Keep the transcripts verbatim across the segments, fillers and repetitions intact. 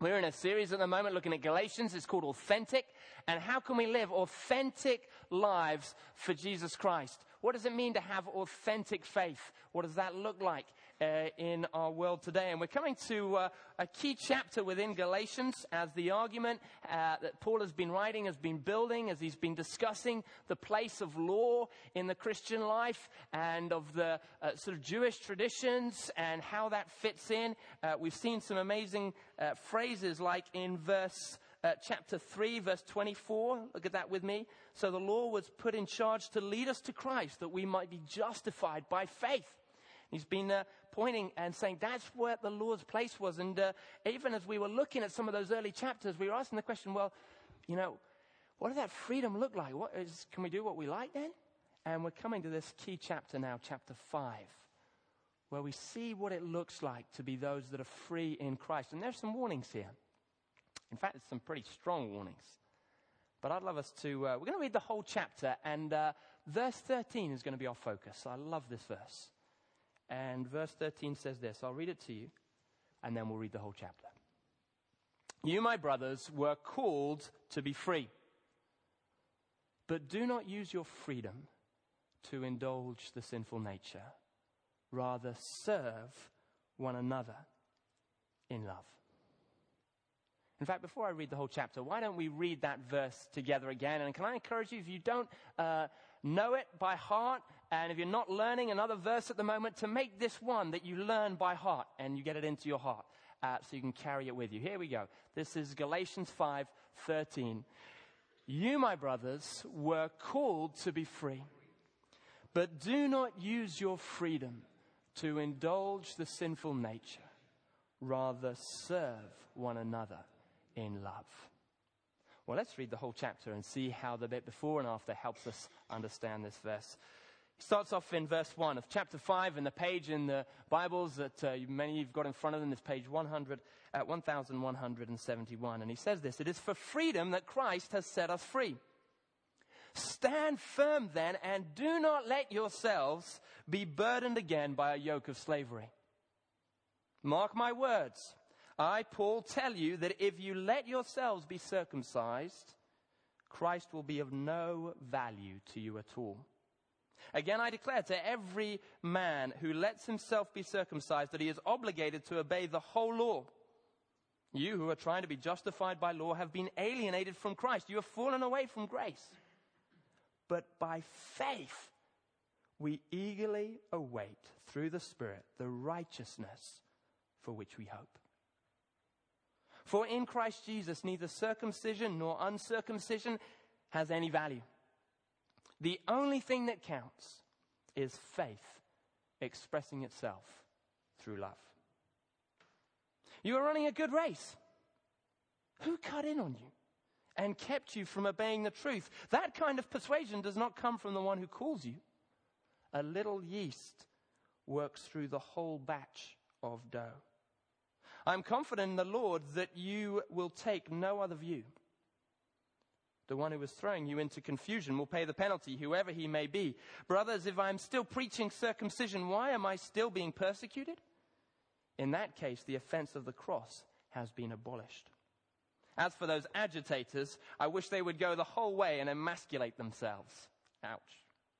We're in a series at the moment looking at Galatians. It's called Authentic. And how can we live authentic lives for Jesus Christ? What does it mean to have authentic faith? What does that look like uh, in our world today? And we're coming to uh, a key chapter within Galatians as the argument uh, that Paul has been writing, has been building, as he's been discussing the place of law in the Christian life and of the uh, sort of Jewish traditions and how that fits in. Uh, we've seen some amazing uh, phrases like in verse Uh, chapter three, verse twenty-four. Look at that with me. So the law was put in charge to lead us to Christ, that we might be justified by faith. He's been uh, pointing and saying that's where the law's place was. And uh, even as we were looking at some of those early chapters, we were asking the question, well, you know, what does that freedom look like? What is, can we do what we like then? And we're coming to this key chapter now, chapter five, where we see what it looks like to be those that are free in Christ. And there's some warnings here. In fact, it's some pretty strong warnings. But I'd love us to, uh, we're going to read the whole chapter, and uh, verse thirteen is going to be our focus. I love this verse. And verse thirteen says this. I'll read it to you, and then we'll read the whole chapter. You, my brothers, were called to be free. But do not use your freedom to indulge the sinful nature. Rather, serve one another in love. In fact, before I read the whole chapter, why don't we read that verse together again? And can I encourage you, if you don't uh, know it by heart, and if you're not learning another verse at the moment, to make this one that you learn by heart, and you get it into your heart, uh, so you can carry it with you. Here we go. This is Galatians five thirteen. You, my brothers, were called to be free, but do not use your freedom to indulge the sinful nature. Rather, serve one another in love. Well, let's read the whole chapter and see how the bit before and after helps us understand this verse. It starts off in verse one of chapter five, in the page in the Bibles that uh, many of you have got in front of them, this page one hundred, uh, one thousand one hundred seventy-one. And he says this, it is for freedom that Christ has set us free. Stand firm then, and do not let yourselves be burdened again by a yoke of slavery. Mark my words. I, Paul, tell you that if you let yourselves be circumcised, Christ will be of no value to you at all. Again, I declare to every man who lets himself be circumcised that he is obligated to obey the whole law. You who are trying to be justified by law have been alienated from Christ. You have fallen away from grace. But by faith, we eagerly await through the Spirit the righteousness for which we hope. For in Christ Jesus, neither circumcision nor uncircumcision has any value. The only thing that counts is faith expressing itself through love. You are running a good race. Who cut in on you and kept you from obeying the truth? That kind of persuasion does not come from the one who calls you. A little yeast works through the whole batch of dough. I'm confident in the Lord that you will take no other view. The one who is throwing you into confusion will pay the penalty, whoever he may be. Brothers, if I'm still preaching circumcision, why am I still being persecuted? In that case, the offense of the cross has been abolished. As for those agitators, I wish they would go the whole way and emasculate themselves. Ouch.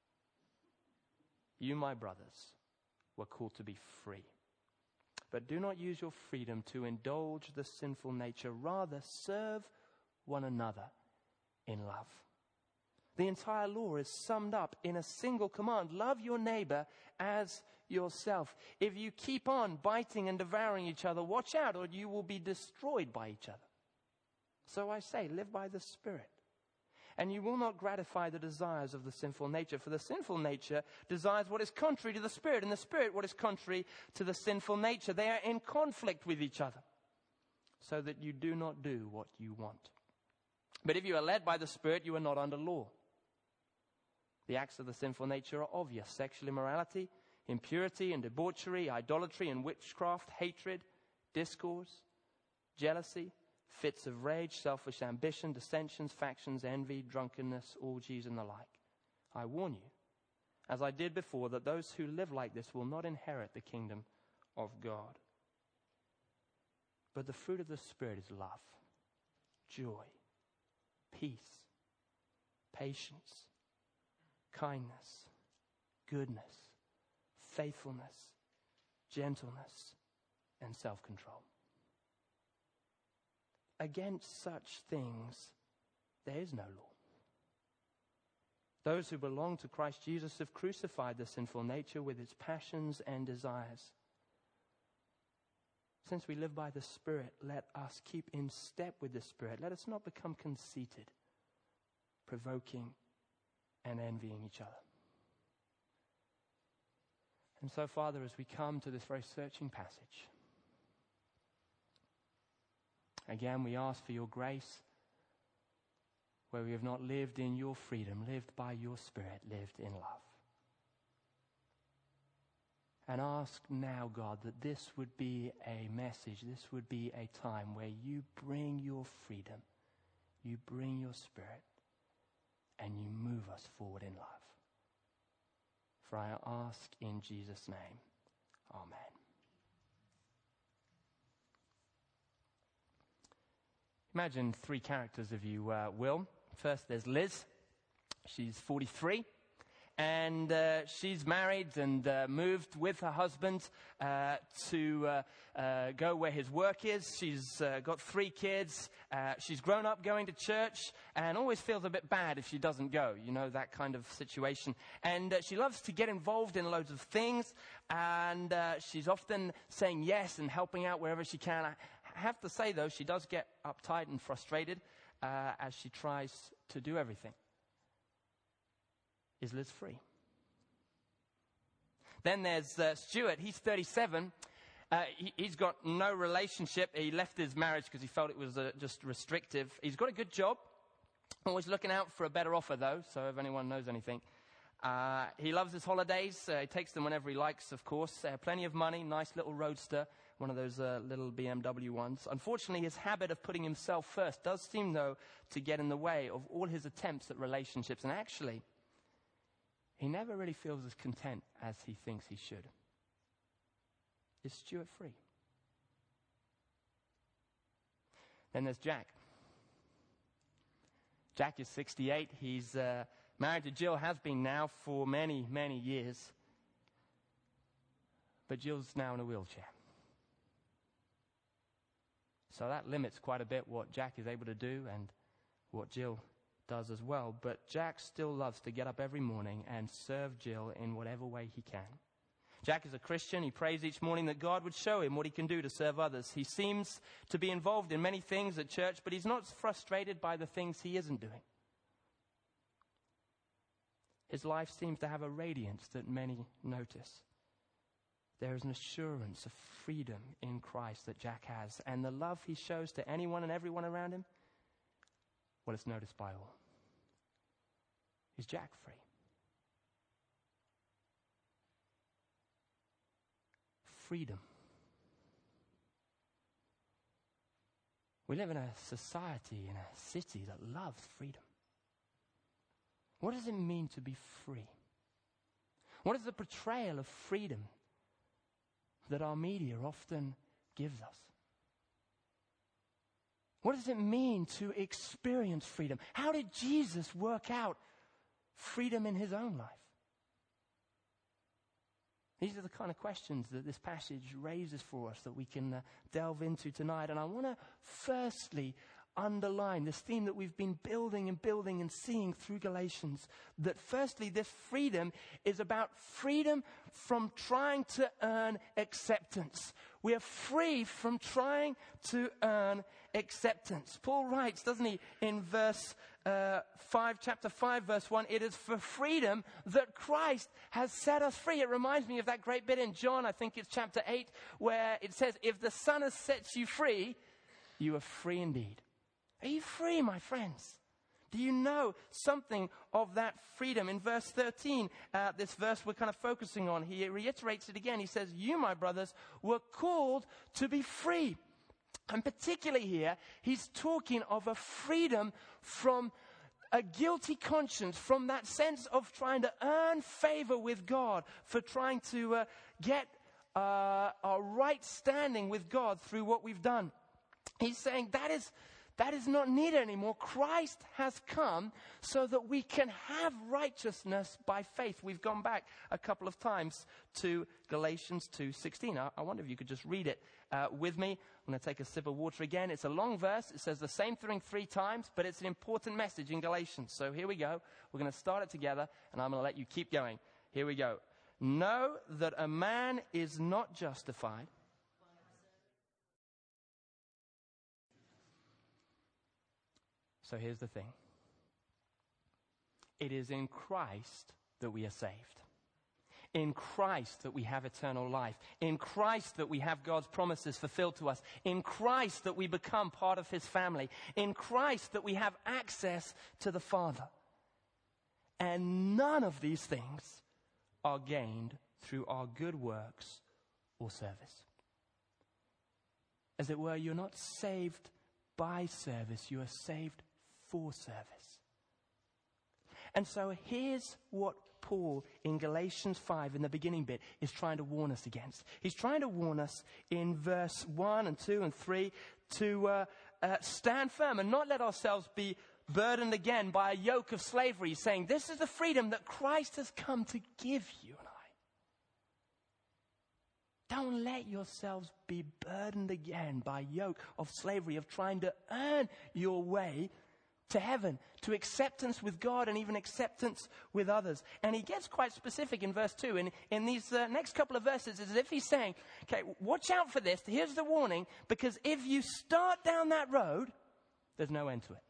You, my brothers, were called to be free. But do not use your freedom to indulge the sinful nature. Rather, serve one another in love. The entire law is summed up in a single command. Love your neighbor as yourself. If you keep on biting and devouring each other, watch out, or you will be destroyed by each other. So I say, live by the Spirit. And you will not gratify the desires of the sinful nature. For the sinful nature desires what is contrary to the Spirit, and the Spirit what is contrary to the sinful nature. They are in conflict with each other, so that you do not do what you want. But if you are led by the Spirit, you are not under law. The acts of the sinful nature are obvious: sexual immorality, impurity and debauchery, idolatry and witchcraft, hatred, discourse, jealousy, fits of rage, selfish ambition, dissensions, factions, envy, drunkenness, orgies, and the like. I warn you, as I did before, that those who live like this will not inherit the kingdom of God. But the fruit of the Spirit is love, joy, peace, patience, kindness, goodness, faithfulness, gentleness, and self-control. Against such things, there is no law. Those who belong to Christ Jesus have crucified the sinful nature with its passions and desires. Since we live by the Spirit, let us keep in step with the Spirit. Let us not become conceited, provoking, and envying each other. And so, Father, as we come to this very searching passage, again, we ask for your grace where we have not lived in your freedom, lived by your Spirit, lived in love. And ask now, God, that this would be a message, this would be a time where you bring your freedom, you bring your Spirit, and you move us forward in love. For I ask in Jesus' name, amen. Imagine three characters, if you uh, will. First, there's Liz. She's forty-three. And uh, she's married and uh, moved with her husband uh, to uh, uh, go where his work is. She's uh, got three kids. Uh, she's grown up going to church and always feels a bit bad if she doesn't go. You know, that kind of situation. And uh, she loves to get involved in loads of things. And uh, she's often saying yes and helping out wherever she can. I have to say, though, she does get uptight and frustrated uh, as she tries to do everything. Is Liz free? Then there's uh, Stuart. He's thirty-seven. Uh, he, he's got no relationship. He left his marriage because he felt it was uh, just restrictive. He's got a good job. Always looking out for a better offer, though, so if anyone knows anything. Uh, he loves his holidays. Uh, he takes them whenever he likes, of course. Uh, plenty of money, nice little roadster, one of those uh, little B M W ones. Unfortunately, his habit of putting himself first does seem, though, to get in the way of all his attempts at relationships. And actually, he never really feels as content as he thinks he should. Is Stuart free? Then there's Jack. Jack is sixty-eight. He's uh, married to Jill, has been now for many, many years. But Jill's now in a wheelchair. So that limits quite a bit what Jack is able to do and what Jill does as well. But Jack still loves to get up every morning and serve Jill in whatever way he can. Jack is a Christian. He prays each morning that God would show him what he can do to serve others. He seems to be involved in many things at church, but he's not frustrated by the things he isn't doing. His life seems to have a radiance that many notice. There is an assurance of freedom in Christ that Jack has, and the love he shows to anyone and everyone around him, well, it's noticed by all. Is Jack free? Freedom. We live in a society, in a city that loves freedom. What does it mean to be free? What is the portrayal of freedom that our media often gives us? What does it mean to experience freedom? How did Jesus work out freedom in his own life? These are the kind of questions that this passage raises for us that we can uh, delve into tonight. And I want to firstly underline this theme that we've been building and building and seeing through Galatians. That firstly, this freedom is about freedom from trying to earn acceptance. We are free from trying to earn acceptance. Paul writes, doesn't he, in verse uh, five, chapter five, verse one, it is for freedom that Christ has set us free. It reminds me of that great bit in John, I think it's chapter eight, where it says, if the Son has set you free, you are free indeed. Are you free, my friends? Do you know something of that freedom? In verse thirteen, uh, this verse we're kind of focusing on, he reiterates it again. He says, you, my brothers, were called to be free. And particularly here, he's talking of a freedom from a guilty conscience, from that sense of trying to earn favor with God, for trying to uh, get uh, our right standing with God through what we've done. he's saying that is, that is not needed anymore. Christ has come so that we can have righteousness by faith. We've gone back a couple of times to Galatians two sixteen. I, I wonder if you could just read it uh, with me. I'm going to take a sip of water again. It's a long verse. It says the same thing three times, but it's an important message in Galatians. So here we go. We're going to start it together, and I'm going to let you keep going. Here we go. Know that a man is not justified. So here's the thing. It is in Christ that we are saved. In Christ that we have eternal life. In Christ that we have God's promises fulfilled to us. In Christ that we become part of his family. In Christ that we have access to the Father. And none of these things are gained through our good works or service. As it were, you're not saved by service, you are saved for service. And so here's what Paul in Galatians five in the beginning bit is trying to warn us against. He's trying to warn us in verse one and two and three to uh, uh, stand firm and not let ourselves be burdened again by a yoke of slavery. He's saying this is the freedom that Christ has come to give you and I. Don't let yourselves be burdened again by a yoke of slavery, of trying to earn your way to heaven, to acceptance with God and even acceptance with others. And he gets quite specific in verse two. And in these uh, next couple of verses, it's as if he's saying, okay, watch out for this. Here's the warning, because if you start down that road, there's no end to it.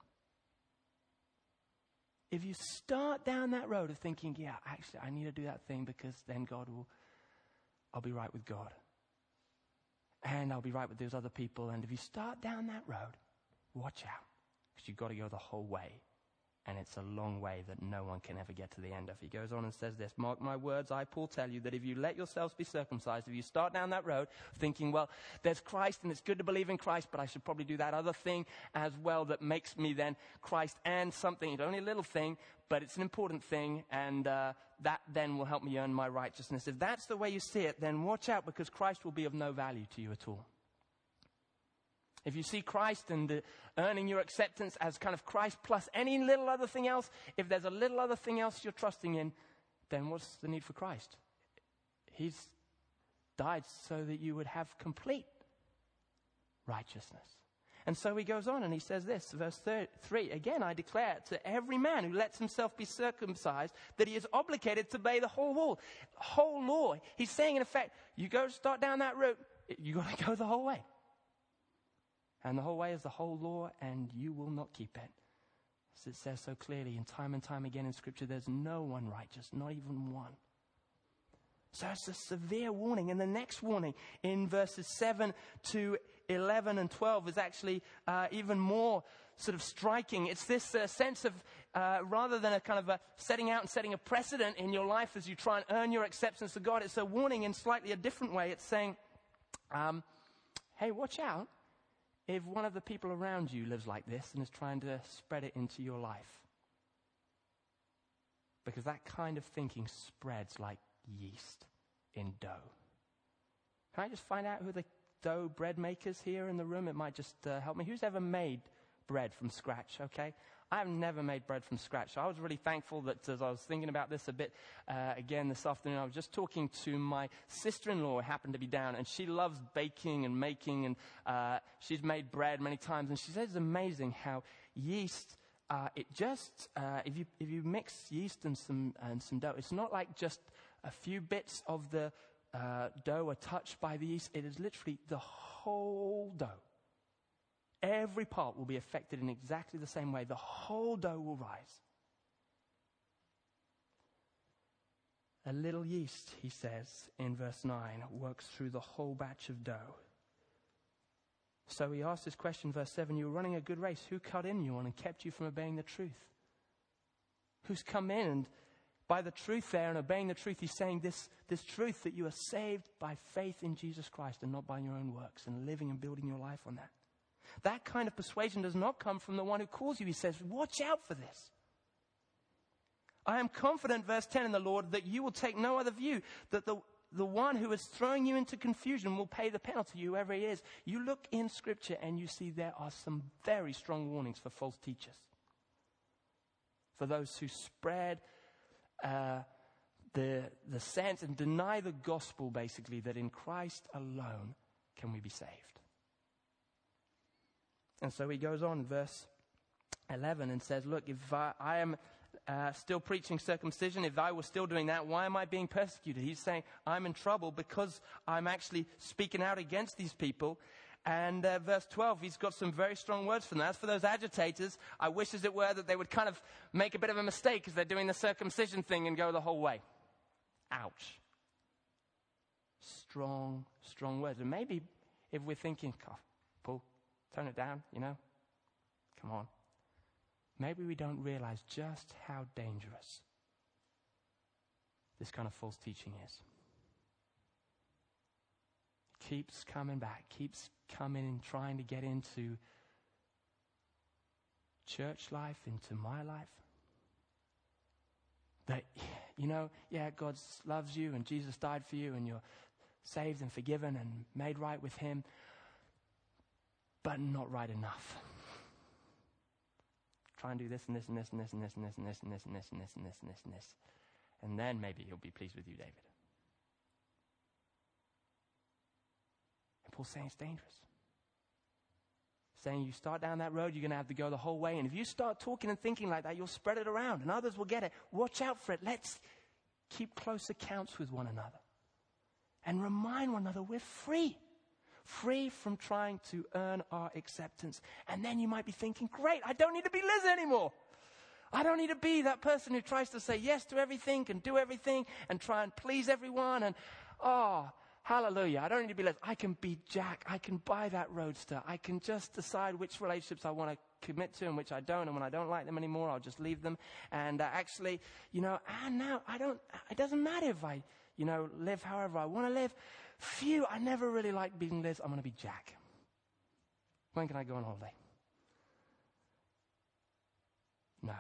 If you start down that road of thinking, yeah, actually, I need to do that thing because then God will, I'll be right with God. And I'll be right with those other people. And if you start down that road, watch out. Because you've got to go the whole way. And it's a long way that no one can ever get to the end of. He goes on and says this, mark my words, I, Paul, tell you that if you let yourselves be circumcised, if you start down that road thinking, well, there's Christ and it's good to believe in Christ, but I should probably do that other thing as well that makes me then Christ and something. It's only a little thing, but it's an important thing, and uh, that then will help me earn my righteousness. If that's the way you see it, then watch out, because Christ will be of no value to you at all. If you see Christ and uh, earning your acceptance as kind of Christ plus any little other thing else, if there's a little other thing else you're trusting in, then what's the need for Christ? He's died so that you would have complete righteousness. And so he goes on and he says this, verse three, again, I declare to every man who lets himself be circumcised that he is obligated to obey the whole law. Whole law. He's saying, in effect, you go start down that route, you got to go the whole way. And the whole way is the whole law, and you will not keep it. As it says so clearly, and time and time again in Scripture, there's no one righteous, not even one. So it's a severe warning. And the next warning in verses seven to eleven and twelve is actually uh, even more sort of striking. It's this uh, sense of, uh, rather than a kind of a setting out and setting a precedent in your life as you try and earn your acceptance to God, it's a warning in slightly a different way. It's saying, um, hey, watch out if one of the people around you lives like this and is trying to spread it into your life. Because that kind of thinking spreads like yeast in dough. Can I just find out who the dough bread makers here in the room? It might just uh, help me. Who's ever made bread from scratch, okay? I've never made bread from scratch. So I was really thankful that as I was thinking about this a bit uh, again this afternoon, I was just talking to my sister-in-law who happened to be down, and she loves baking and making, and uh, she's made bread many times, and she says it's amazing how yeast, uh, it just, uh, if you if you mix yeast and some and some dough, it's not like just a few bits of the uh, dough are touched by the yeast. It is literally the whole dough. Every part will be affected in exactly the same way. The whole dough will rise. A little yeast, he says in verse nine, works through the whole batch of dough. So he asks this question, verse seven, you were running a good race. Who cut in you on and kept you from obeying the truth? Who's come in and by the truth there and obeying the truth, he's saying this, this truth that you are saved by faith in Jesus Christ and not by your own works, and living and building your life on that. That kind of persuasion does not come from the one who calls you. He says, watch out for this. I am confident, verse ten, in the Lord, that you will take no other view, that the, the one who is throwing you into confusion will pay the penalty, whoever he is. You look in Scripture and you see there are some very strong warnings for false teachers. For those who spread uh, the, the sense and deny the gospel, basically, that in Christ alone can we be saved. And so he goes on, verse eleven, and says, look, if I, I am uh, still preaching circumcision, if I were still doing that, why am I being persecuted? He's saying, I'm in trouble because I'm actually speaking out against these people. And uh, verse twelve, he's got some very strong words for them. As for those agitators, I wish, as it were, that they would kind of make a bit of a mistake as they're doing the circumcision thing and go the whole way. Ouch. Strong, strong words. And maybe if we're thinking, oh, Paul, tone it down, you know. Come on. Maybe we don't realize just how dangerous this kind of false teaching is. It keeps coming back, keeps coming and trying to get into church life, into my life. That, you know, yeah, God loves you and Jesus died for you and you're saved and forgiven and made right with him, but not right enough. Try and do this and this and this and this and this and this and this and this and this and this and this and this and this. And then maybe he'll be pleased with you, David. And Paul's saying it's dangerous. Saying you start down that road, you're going to have to go the whole way. And if you start talking and thinking like that, you'll spread it around and others will get it. Watch out for it. Let's keep close accounts with one another. And remind one another we're free. Free from trying to earn our acceptance. And then you might be thinking, great, I don't need to be Liz anymore. I don't need to be that person who tries to say yes to everything and do everything and try and please everyone. And, oh, hallelujah, I don't need to be Liz. I can be Jack. I can buy that Roadster. I can just decide which relationships I want to commit to and which I don't. And when I don't like them anymore, I'll just leave them. And uh, actually, you know, and now I don't, it doesn't matter if I, you know, live however I want to live. Phew, I never really liked being Liz. I'm going to be Jack. When can I go on holiday? No.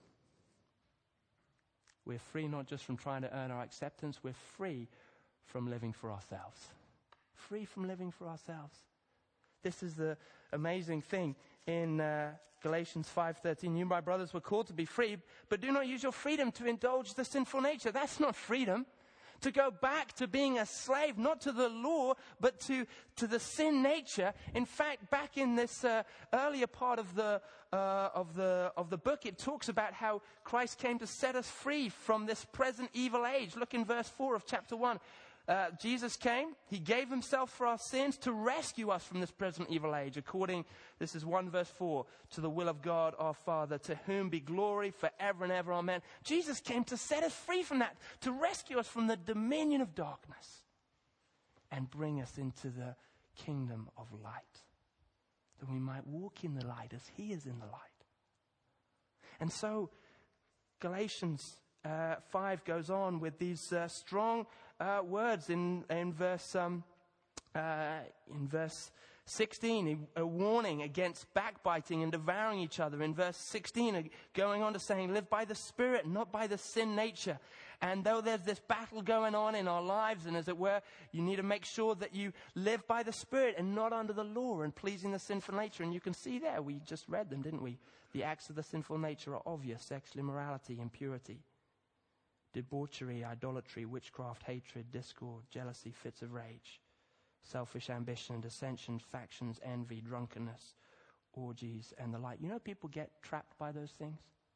We're free not just from trying to earn our acceptance. We're free from living for ourselves. Free from living for ourselves. This is the amazing thing in uh, Galatians five thirteen. You, my brothers, were called to be free, but do not use your freedom to indulge the sinful nature. That's not freedom. To go back to being a slave, not to the law, but to, to the sin nature. In fact, back in this uh, earlier part of the, uh, of, the, of the book, it talks about how Christ came to set us free from this present evil age. Look in verse four of chapter one. Uh, Jesus came, he gave himself for our sins to rescue us from this present evil age, according, this is one verse four, to the will of God our Father, to whom be glory forever and ever, amen. Jesus came to set us free from that, to rescue us from the dominion of darkness, and bring us into the kingdom of light, that we might walk in the light as he is in the light. And so, Galatians uh, five goes on with these uh, strong Uh, words in in verse um, uh, in verse sixteen, a warning against backbiting and devouring each other. In verse sixteen, going on to saying, live by the Spirit, not by the sin nature. And though there's this battle going on in our lives, and as it were, you need to make sure that you live by the Spirit and not under the law and pleasing the sinful nature. And you can see there, we just read them, didn't we? The acts of the sinful nature are obvious: sexual immorality, impurity, debauchery, idolatry, witchcraft, hatred, discord, jealousy, fits of rage, selfish ambition, dissensions, factions, envy, drunkenness, orgies, and the like. You know, people get trapped by those things.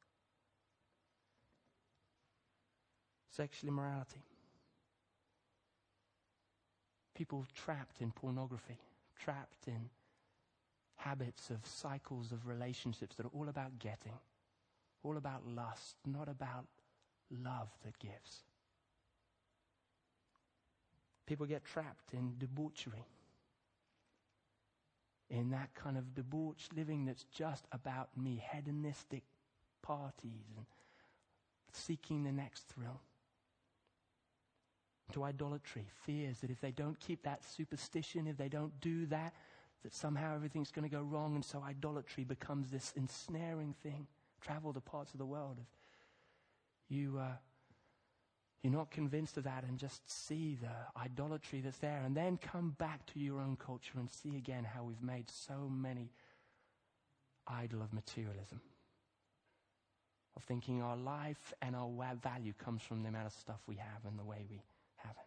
Sexual immorality. People trapped in pornography, trapped in habits of cycles of relationships that are all about getting, all about lust, not about love that gives. People get trapped in debauchery, in that kind of debauched living that's just about me, hedonistic parties and seeking the next thrill. To idolatry, fears that if they don't keep that superstition, if they don't do that, that somehow everything's going to go wrong. And so idolatry becomes this ensnaring thing. Travel to parts of the world of You, uh, you're not convinced of that and just see the idolatry that's there, and then come back to your own culture and see again how we've made so many idol of materialism, of thinking our life and our value comes from the amount of stuff we have and the way we have it.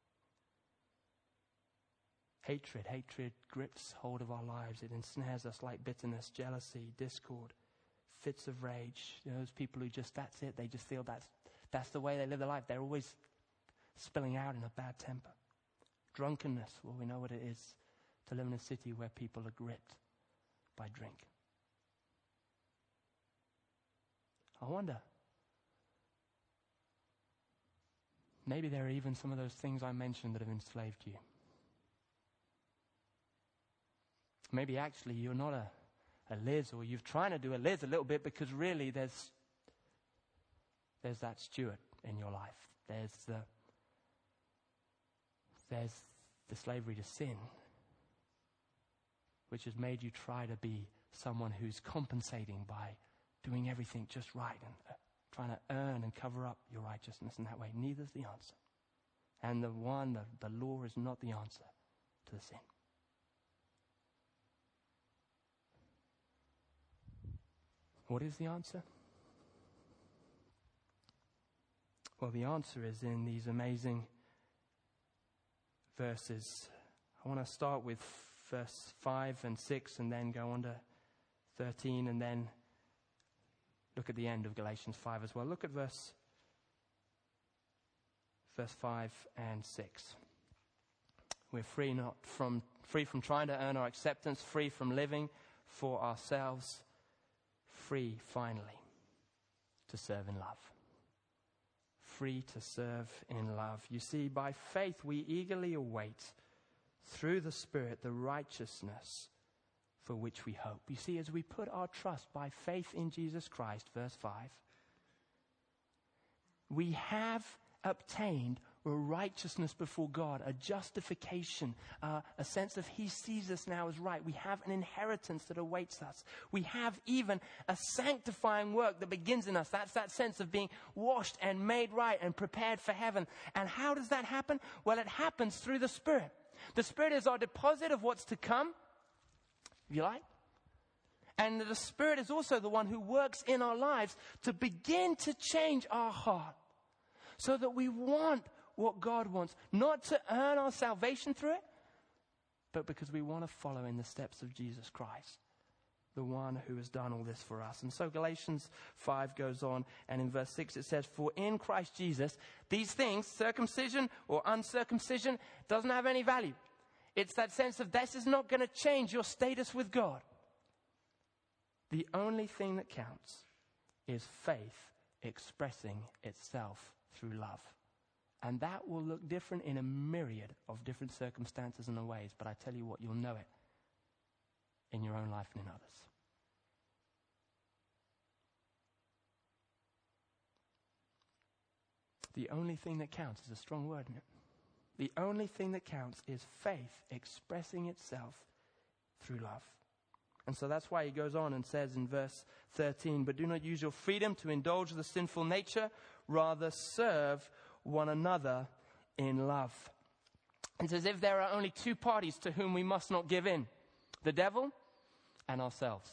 Hatred, hatred grips hold of our lives. It ensnares us like bitterness, jealousy, discord, fits of rage. You know, those people who just, that's it, they just feel that's That's the way they live their life. They're always spilling out in a bad temper. Drunkenness, well, we know what it is to live in a city where people are gripped by drink. I wonder, maybe there are even some of those things I mentioned that have enslaved you. Maybe actually you're not a, a Liz, or you're trying to do a Liz a little bit, because really there's There's that Stuart in your life. There's the, there's the slavery to sin, which has made you try to be someone who's compensating by doing everything just right and uh, trying to earn and cover up your righteousness in that way. Neither's the answer. And the one, the, the law is not the answer to the sin. What is the answer? Well, the answer is in these amazing verses. I want to start with verse five and six and then go on to thirteen and then look at the end of Galatians five as well. Look at verse, verse five and six. We're free not from free from trying to earn our acceptance, free from living for ourselves, free finally to serve in love. Free to serve in love. You see, by faith we eagerly await through the Spirit the righteousness for which we hope. You see, as we put our trust by faith in Jesus Christ, verse five, we have obtained a righteousness before God, a justification, uh, a sense of He sees us now as right. We have an inheritance that awaits us. We have even a sanctifying work that begins in us. That's that sense of being washed and made right and prepared for heaven. And how does that happen? Well, it happens through the Spirit. The Spirit is our deposit of what's to come, if you like. And the Spirit is also the one who works in our lives to begin to change our heart so that we want what God wants, not to earn our salvation through it, but because we want to follow in the steps of Jesus Christ, the one who has done all this for us. And so Galatians five goes on, and in verse six it says, for in Christ Jesus, these things, circumcision or uncircumcision, doesn't have any value. It's that sense of this is not going to change your status with God. The only thing that counts is faith expressing itself through love. And that will look different in a myriad of different circumstances and ways. But I tell you what, you'll know it in your own life and in others. The only thing that counts is a strong word, isn't it? The only thing that counts is faith expressing itself through love. And so that's why he goes on and says in verse thirteen, but do not use your freedom to indulge the sinful nature, rather serve one another in love. It's as if there are only two parties to whom we must not give in, the devil and ourselves.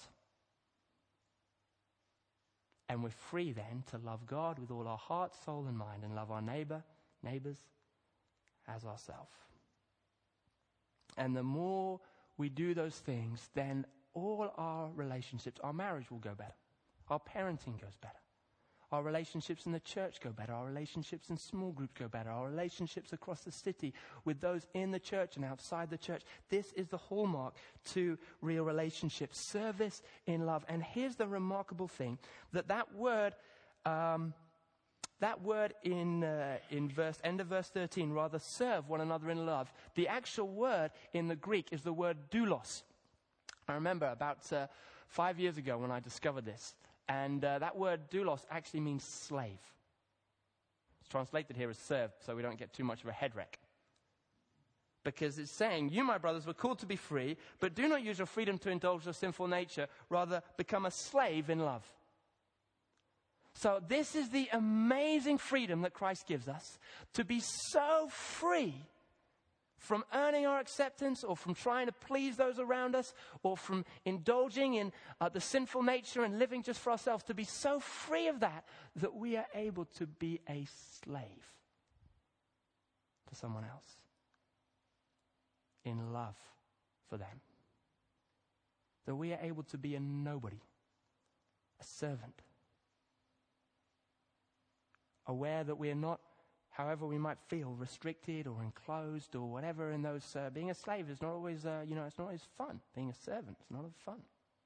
And we're free then to love God with all our heart, soul and mind, and love our neighbor, neighbors as ourselves. And the more we do those things, then all our relationships, our marriage will go better. Our parenting goes better. Our relationships in the church go better. Our relationships in small groups go better. Our relationships across the city with those in the church and outside the church. This is the hallmark to real relationships. Service in love. And here's the remarkable thing, that that word, um, that word in uh, in verse end of verse thirteen, rather serve one another in love. The actual word in the Greek is the word doulos. I remember about uh, five years ago when I discovered this. And uh, that word doulos actually means slave. It's translated here as served, so we don't get too much of a head wreck. Because it's saying, you, my brothers, were called to be free, but do not use your freedom to indulge your sinful nature. Rather, become a slave in love. So this is the amazing freedom that Christ gives us, to be so free from earning our acceptance or from trying to please those around us or from indulging in uh, the sinful nature and living just for ourselves, to be so free of that that we are able to be a slave to someone else in love for them. That we are able to be a nobody, a servant, aware that we are not, however we might feel, restricted or enclosed or whatever in those. Uh, being a slave is not always, uh, you know, it's not always fun. Being a servant is not fun.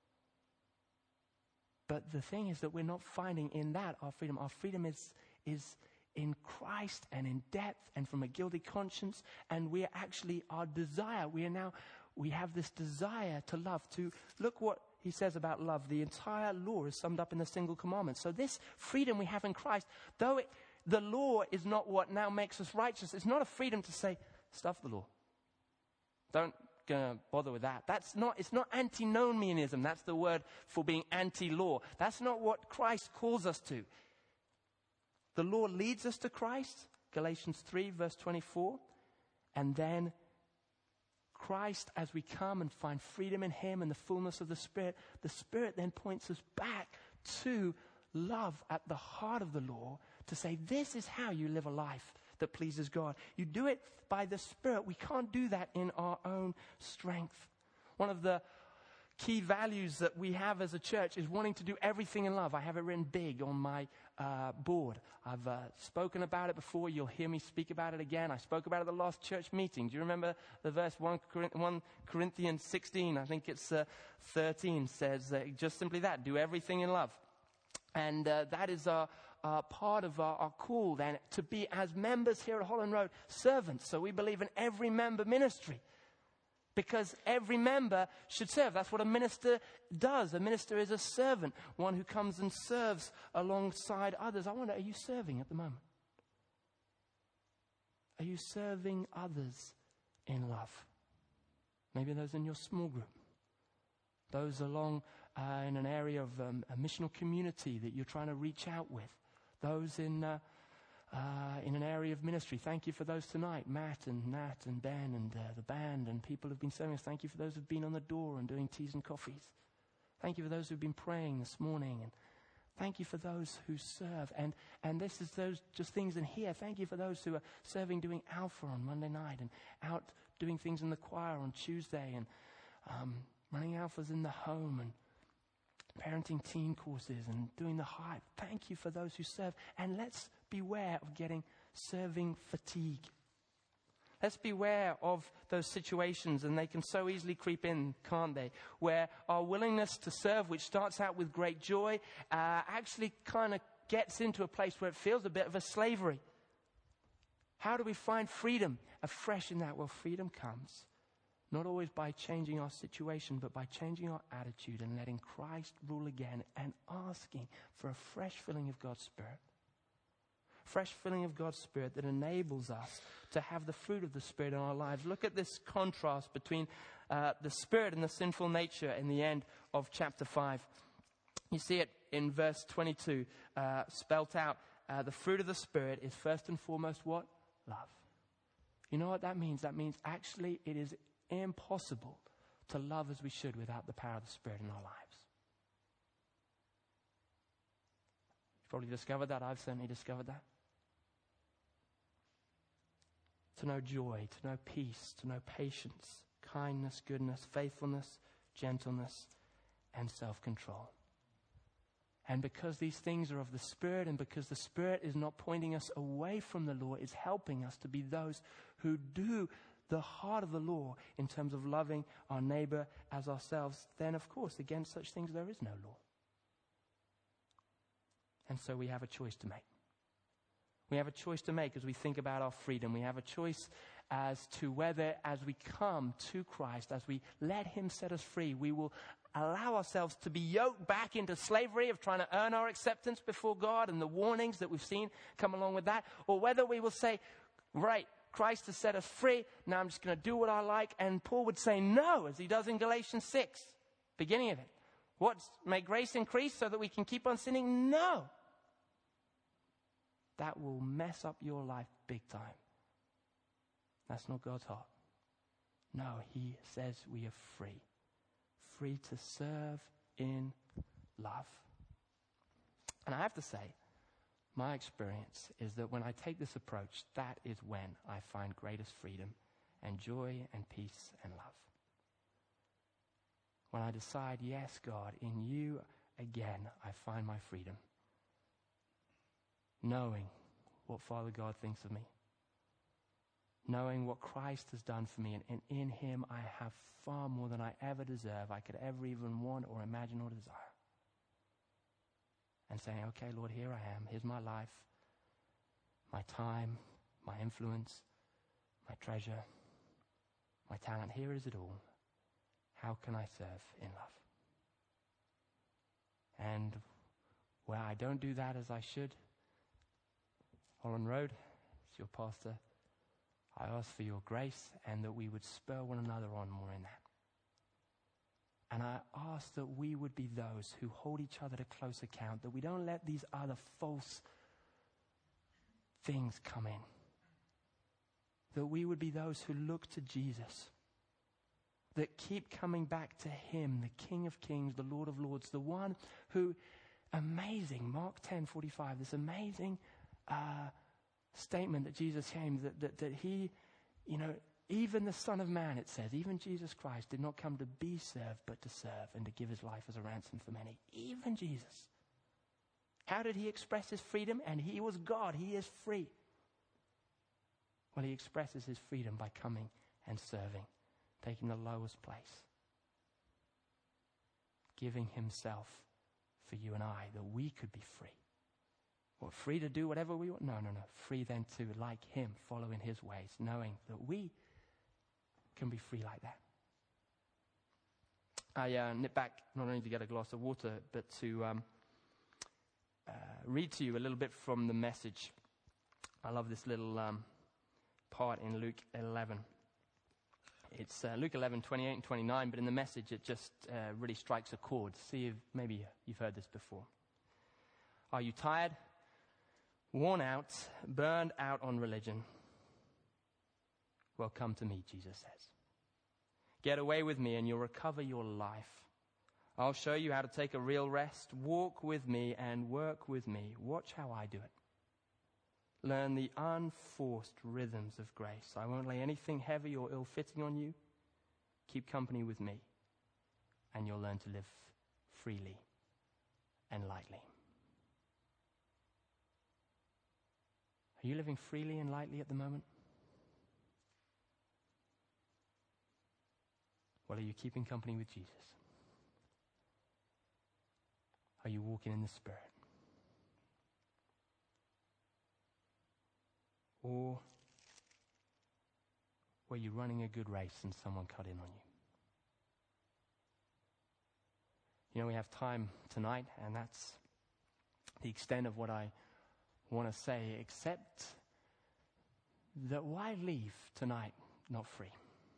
But the thing is that we're not finding in that our freedom. Our freedom is is in Christ and in depth and from a guilty conscience. And we are actually, our desire, we are now, we have this desire to love. To look what he says about love. The entire law is summed up in a single commandment. So this freedom we have in Christ, though it, the law is not what now makes us righteous. It's not a freedom to say, stuff the law. Don't uh, bother with that. That's not, it's not antinomianism. That's the word for being anti-law. That's not what Christ calls us to. The law leads us to Christ, Galatians three, verse twenty-four. And then Christ, as we come and find freedom in him and the fullness of the Spirit, the Spirit then points us back to love at the heart of the law, to say, this is how you live a life that pleases God. You do it by the Spirit. We can't do that in our own strength. One of the key values that we have as a church is wanting to do everything in love. I have it written big on my uh, board. I've uh, spoken about it before. You'll hear me speak about it again. I spoke about it at the last church meeting. Do you remember the verse one Corinthians sixteen? I think it's uh, thirteen says uh, just simply that. Do everything in love. And uh, that is our, our part of our, our call then, to be, as members here at Holland Road, servants. So we believe in every member ministry, because every member should serve. That's what a minister does. A minister is a servant, one who comes and serves alongside others. I wonder, are you serving at the moment? Are you serving others in love? Maybe those in your small group. Those along uh, in an area of um, a missional community that you're trying to reach out with. Those in uh, uh, in an area of ministry. Thank you for those tonight. Matt and Nat and Ben and uh, the band and people who've been serving us. Thank you for those who've been on the door and doing teas and coffees. Thank you for those who've been praying this morning. And thank you for those who serve. And, and this is those just things in here. Thank you for those who are serving, doing Alpha on Monday night and out doing things in the choir on Tuesday and um, running Alphas in the home and parenting teen courses and doing the hype. Thank you for those who serve. And let's beware of getting serving fatigue. Let's beware of those situations, and they can so easily creep in, can't they? Where our willingness to serve, which starts out with great joy, uh, actually kind of gets into a place where it feels a bit of a slavery. How do we find freedom afresh in that? Well, freedom comes not always by changing our situation, but by changing our attitude and letting Christ rule again and asking for a fresh filling of God's Spirit. Fresh filling of God's Spirit that enables us to have the fruit of the Spirit in our lives. Look at this contrast between uh, the Spirit and the sinful nature in the end of chapter five. You see it in verse twenty-two, uh, spelt out. Uh, the fruit of the Spirit is first and foremost what? Love. You know what that means? That means actually it is impossible to love as we should without the power of the Spirit in our lives. You've probably discovered that. I've certainly discovered that. To know joy, to know peace, to know patience, kindness, goodness, faithfulness, gentleness, and self-control. And because these things are of the Spirit, and because the Spirit is not pointing us away from the law, it's helping us to be those who do the heart of the law in terms of loving our neighbor as ourselves, then of course against such things there is no law. And so we have a choice to make. We have a choice to make as we think about our freedom. We have a choice as to whether, as we come to Christ, as we let him set us free, we will allow ourselves to be yoked back into slavery of trying to earn our acceptance before God and the warnings that we've seen come along with that, or whether we will say, right, Christ has set us free, now I'm just going to do what I like. And Paul would say no, as he does in Galatians six, beginning of it. What's, may grace increase so that we can keep on sinning? No. that will mess up your life big time. That's not God's heart. No, he says we are free. Free to serve in love. And I have to say, my experience is that when I take this approach, that is when I find greatest freedom and joy and peace and love. When I decide, yes, God, in you again, I find my freedom. Knowing what Father God thinks of me. Knowing what Christ has done for me. And, and in him, I have far more than I ever deserve, I could ever even want or imagine or desire. And saying, okay, Lord, here I am. Here's my life, my time, my influence, my treasure, my talent. Here is it all. How can I serve in love? And where I don't do that as I should, Holland Road, as your pastor, I ask for your grace and that we would spur one another on more in that. And I ask that we would be those who hold each other to close account, that we don't let these other false things come in. That we would be those who look to Jesus, that keep coming back to him, the King of Kings, the Lord of Lords, the one who, amazing, Mark ten forty-five, this amazing uh, statement that Jesus came, that, that, that he, you know, even the Son of Man, it says, even Jesus Christ did not come to be served, but to serve and to give his life as a ransom for many. Even Jesus. How did he express his freedom? And he was God. He is free. Well, he expresses his freedom by coming and serving, taking the lowest place, giving himself for you and I, that we could be free. What, free to do whatever we want? No, no, no. Free then to, like him, follow in his ways, knowing that we can be free like that. I uh, nip back not only to get a glass of water, but to um, uh, read to you a little bit from the Message. I love this little um, part in Luke eleven. It's uh, Luke eleven, twenty-eight and twenty-nine, but in the Message it just uh, really strikes a chord. See if maybe you've heard this before. Are you tired, worn out, burned out on religion? Well, come to me, Jesus says. Get away with me and you'll recover your life. I'll show you how to take a real rest. Walk with me and work with me. Watch how I do it. Learn the unforced rhythms of grace. I won't lay anything heavy or ill-fitting on you. Keep company with me and you'll learn to live freely and lightly. Are you living freely and lightly at the moment? Well, are you keeping company with Jesus? Are you walking in the Spirit? Or were you running a good race and someone cut in on you? You know, we have time tonight, and that's the extent of what I want to say, except that why leave tonight not free?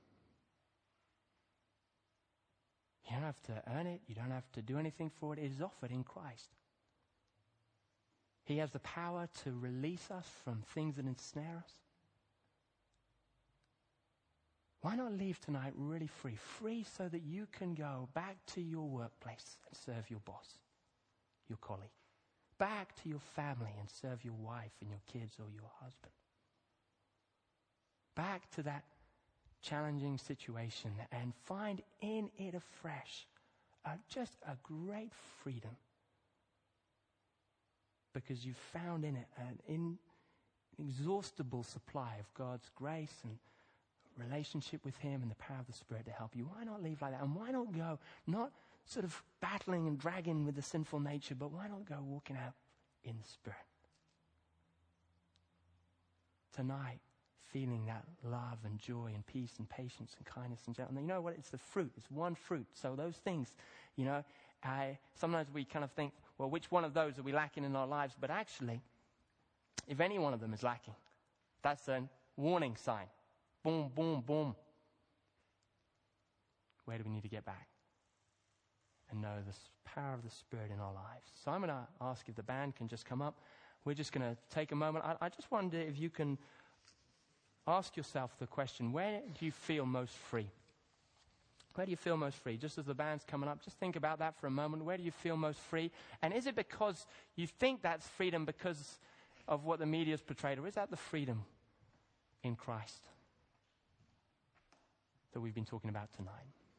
You don't have to earn it. You don't have to do anything for it. It is offered in Christ. He has the power to release us from things that ensnare us. Why not leave tonight really free? Free so that you can go back to your workplace and serve your boss, your colleague. Back to your family and serve your wife and your kids or your husband. Back to that challenging situation and find in it afresh uh, just a great freedom, because you've found in it an inexhaustible supply of God's grace and relationship with him and the power of the Spirit to help you. Why not leave like that? And why not go, not sort of battling and dragging with the sinful nature, but why not go walking out in the Spirit? Tonight, feeling that love and joy and peace and patience and kindness and gentleness. You know what? It's the fruit. It's one fruit. So those things, you know, I, sometimes we kind of think, well, which one of those are we lacking in our lives? But actually, if any one of them is lacking, that's a warning sign. Boom, boom, boom. Where do we need to get back? And know the power of the Spirit in our lives. So I'm going to ask if the band can just come up. we're just going to take a moment. I, I just wonder if you can ask yourself the question, where do you feel most free? Where do you feel most free? Just as the band's coming up, just think about that for a moment. Where do you feel most free? And is it because you think that's freedom because of what the media's portrayed, or is that the freedom in Christ that we've been talking about tonight?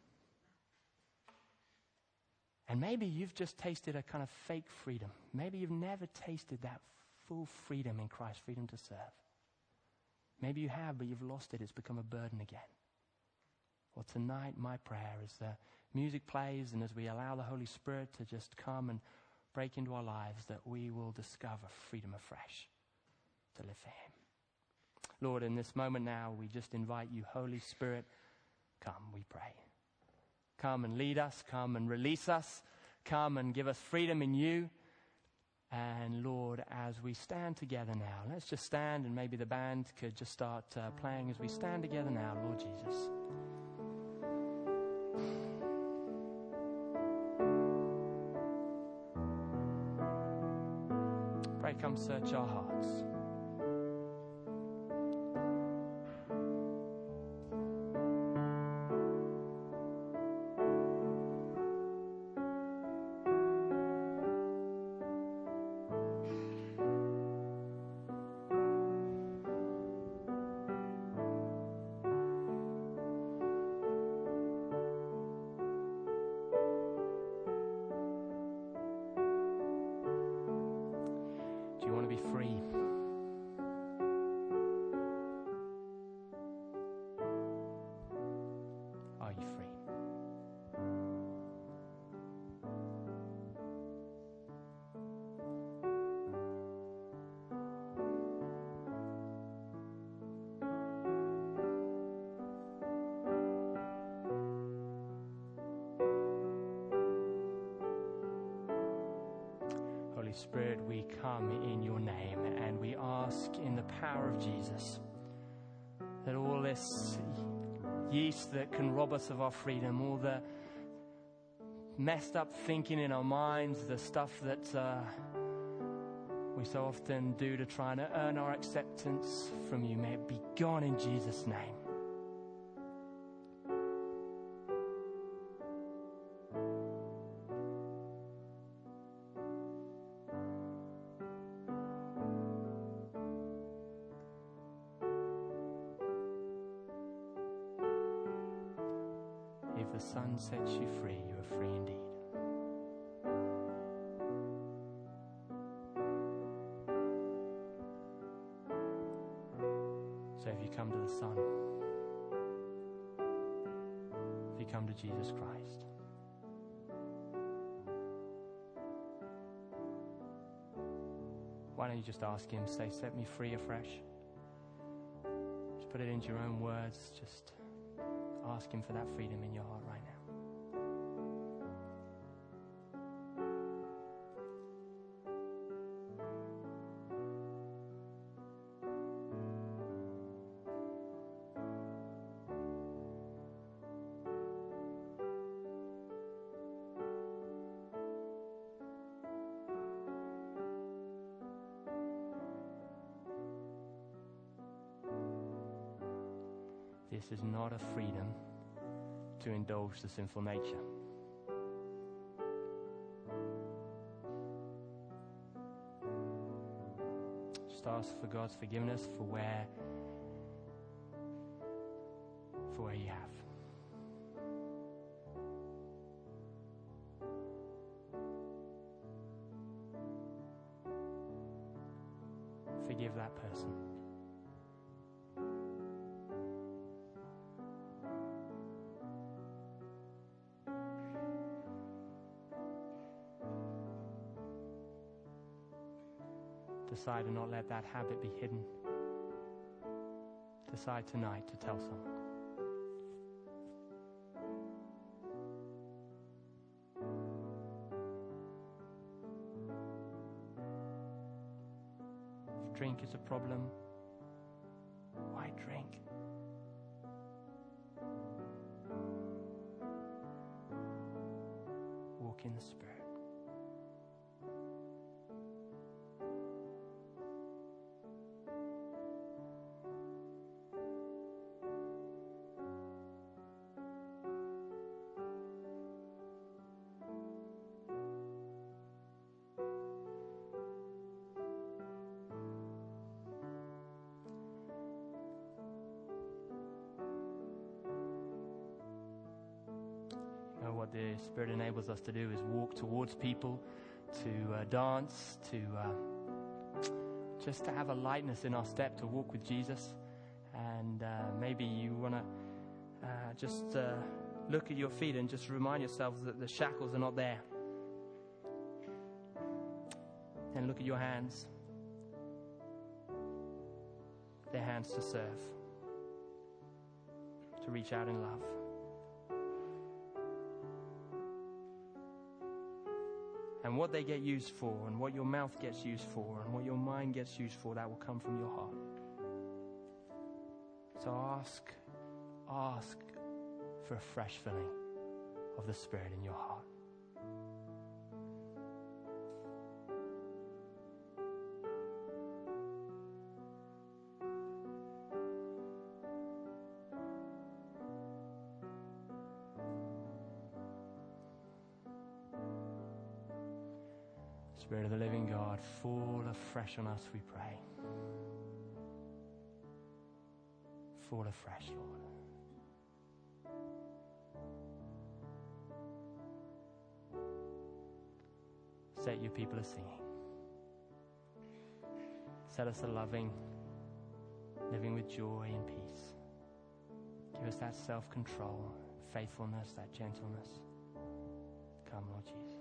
And maybe you've just tasted a kind of fake freedom. Maybe you've never tasted that full freedom in Christ, freedom to serve. Maybe you have, but you've lost it. It's become a burden again. Well, tonight, my prayer is the music plays, and as we allow the Holy Spirit to just come and break into our lives, that we will discover freedom afresh to live for Him. Lord, in this moment now, we just invite you, Holy Spirit, come, we pray. Come and lead us, come and release us, come and give us freedom in you. And Lord, as we stand together now, let's just stand, and maybe the band could just start uh, playing as we stand together now, Lord Jesus. Pray, come search our hearts. You want to be free. Are you free? Holy Spirit, we come in your name, and we ask in the power of Jesus that all this yeast that can rob us of our freedom, all the messed up thinking in our minds, the stuff that uh, we so often do to try and earn our acceptance from you, may it be gone in Jesus' name. If the Son sets you free, you are free indeed. So if you come to the Son, if you come to Jesus Christ, why don't you just ask Him, say, set me free afresh. Just put it into your own words, just ask Him for that freedom in your heart right now. This is not a freedom to indulge the sinful nature. Just ask for God's forgiveness for where, for where you have. Forgive that person. Decide to not let that habit be hidden. Decide tonight to tell someone. If drink is a problem, why drink? Walk in the Spirit. the Spirit enables us to do is walk towards people, to uh, dance, to uh, just to have a lightness in our step, to walk with Jesus. And uh, maybe you want to uh, just uh, look at your feet and just remind yourselves that the shackles are not there. And look at your hands. They're hands to serve, to reach out in love. And what they get used for, and what your mouth gets used for, and what your mind gets used for, that will come from your heart. So ask, ask for a fresh filling of the Spirit in your heart. Spirit of the living God, fall afresh on us, we pray. Fall afresh, Lord. Set your people a singing. Set us a loving, living with joy and peace. Give us that self-control, faithfulness, that gentleness. Come, Lord Jesus.